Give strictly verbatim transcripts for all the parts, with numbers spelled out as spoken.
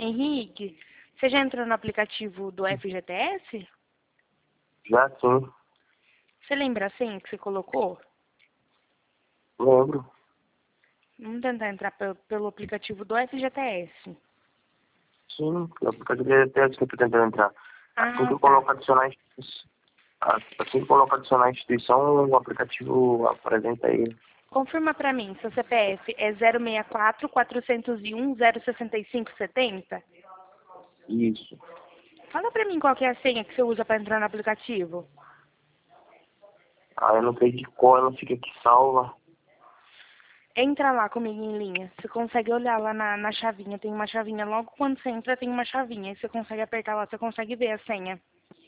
Henrique, você já entrou no aplicativo do F G T S? Já sim, Você lembra a senha que você colocou? lembro. Vamos tentar entrar pelo, pelo aplicativo do F G T S. Sim, o aplicativo é até que eu tô tentando entrar. Assim Ah, que eu tá. coloco adicionar instituição, assim que eu coloco adicionar instituição, o aplicativo apresenta aí. Confirma pra mim, seu C P F é zero seis quatro, quatro zero um, zero seis cinco sete zero? Isso. Fala pra mim qual que é a senha que você usa pra entrar no aplicativo. Ah, eu não sei de qual, ela fica aqui salva. Entra lá comigo em linha. Você consegue olhar lá na, na chavinha. Tem uma chavinha. Logo quando você entra, tem uma chavinha. Aí você consegue apertar lá, você consegue ver a senha.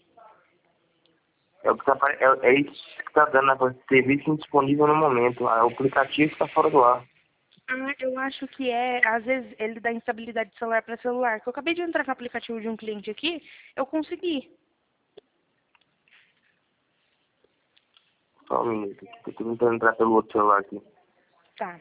É o que tá, apare- é, é isso que tá dando, né? Serviço indisponível no momento. Ah, o aplicativo está fora do ar. Ah, eu acho que é, às vezes, ele dá instabilidade de celular para celular. Que eu acabei de entrar no aplicativo de um cliente aqui, eu consegui. Só um minuto. Tô tentando entrar pelo outro celular aqui. Tá.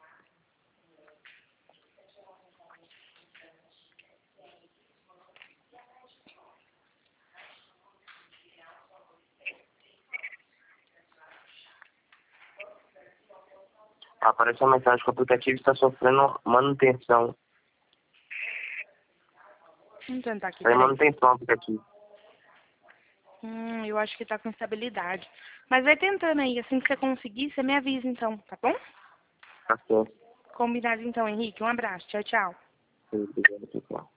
Aparece uma mensagem que o aplicativo está sofrendo manutenção. Vamos tentar aqui, Está em peraí. manutenção o aplicativo. Hum, eu acho que tá com instabilidade. Mas vai tentando aí. Assim que você conseguir, você me avisa então, tá bom? Tá certo. Combinado então, Henrique. Um abraço. Tchau, tchau. Obrigado, pessoal.